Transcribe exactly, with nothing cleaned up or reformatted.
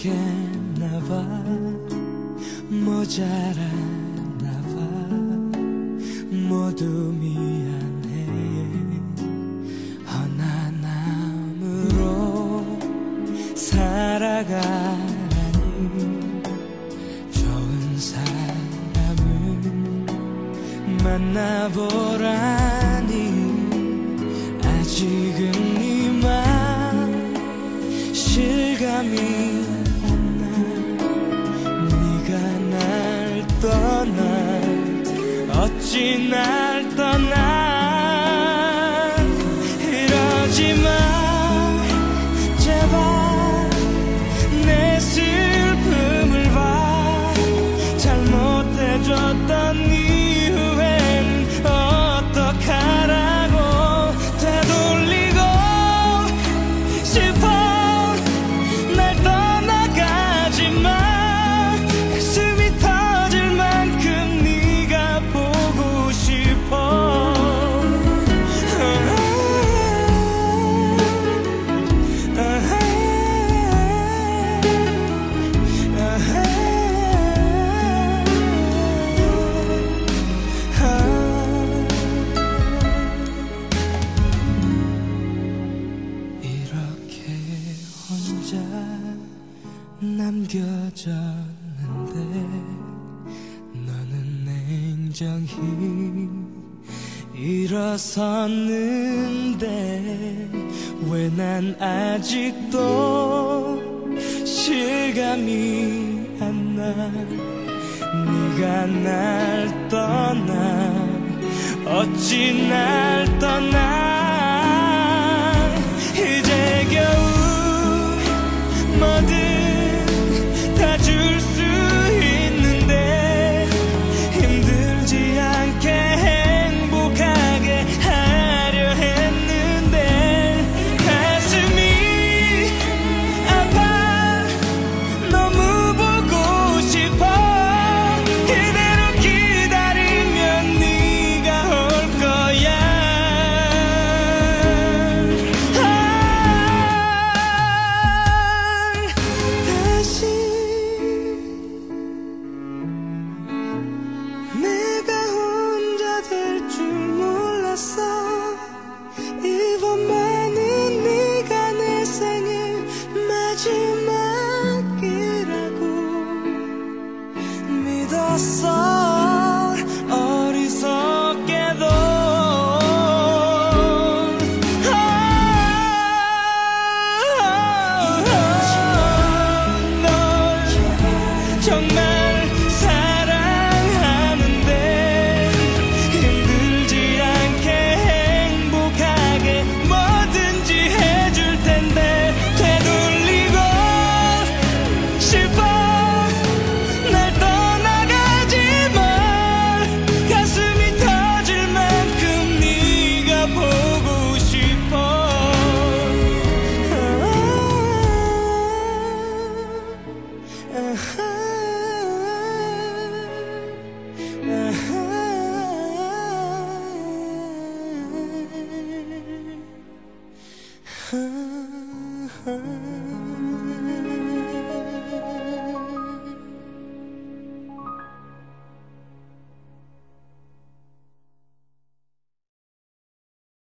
부족했나봐, 모자랐나봐. 모두 미안해. 허나남으로 살아가라니, 좋은 사람을 만나보라니. 아직은 이만 실감이 안 나. 네가 날 떠나 어찌 날 떠나. 이러지마 제발. 내 슬픔을 봐. 잘못해줬던 이후엔 어떡하라고. 되돌리고 싶어. 날 떠나가지마. 가슴이 터질 만큼 네가 보고 싶어. 이렇게 혼자 남겨졌는데 너는 냉정히 일어섰는데 왜 난 아직도 실감이 안 나. 네가 날 떠나 어찌 날 떠나. 이제 겨우 뭐든 다 줄 수 있는데 힘들지 않게 행복하게 하려 했는데 가슴이 아파. 너무 보고 싶어. 그대로 기다리면 네가 올 거야. 다시 내가 혼자 될 줄 몰랐어. 이번만은 네가 내 생일 마지막이라고 믿었어. 어리석게도 널 정말 사랑하는데 힘들지 않게 행복하게 뭐든지 해줄 텐데 되돌리고 싶어. 날 떠나가지 마. 가슴이 터질 만큼 네가 보고 싶어. 아하.